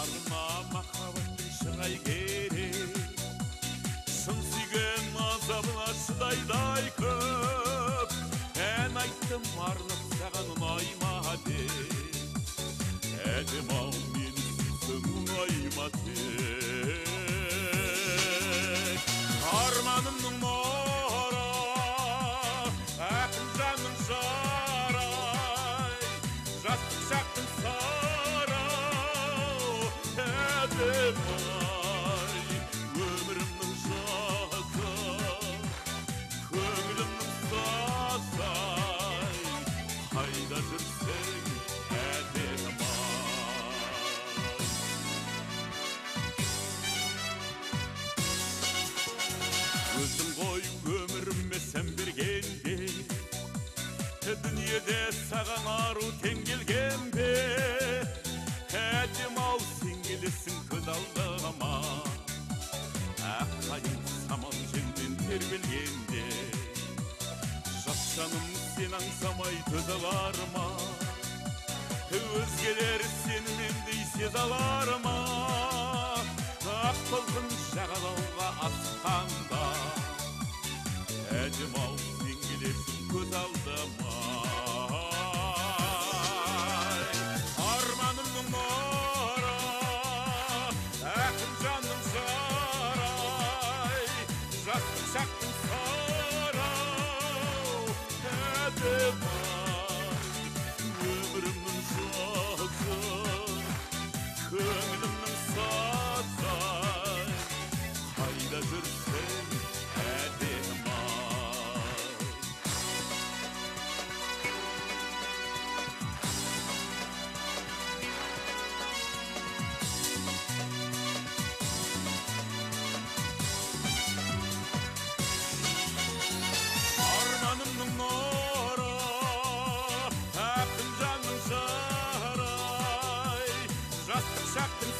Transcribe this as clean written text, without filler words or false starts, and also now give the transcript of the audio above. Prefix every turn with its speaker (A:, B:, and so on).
A: арна махаббаттың шығай керек, шын сүйген азабына шыдайдай көп. Ән айттым арнап саған ұнайма деп, әдем-ау мені сүйсең ұнайма тек. Арманымның нұры, ақын жанның жарай, жастық шақтың сары, әдем-ай, өмірімнің жазы, көңілімнің сазай, қайда жүрсең әдем-ай. Өзің ғой өміріме сән бергенде, дүниеде саған ару тең келген бе? Әдем-ау сен келесің көз алдыма, аққайың самал желмен тербелгенде. Жас жаным сен аңсамай төзе алар ма? Өзгелер сені мендей сезе алар ма? Ақ толқын жағалауға асқанда, әдем-ау сен келесің көз алдыма. Арманымның нұры, ақын жанның жарай, жастық шақтың сары, әдем-ай, өмірімнің жазы, көңілімнің сазай, қайда жүрсең әдем-ай. Арманымның нұры, ақын жанның жарай, жастық шақтың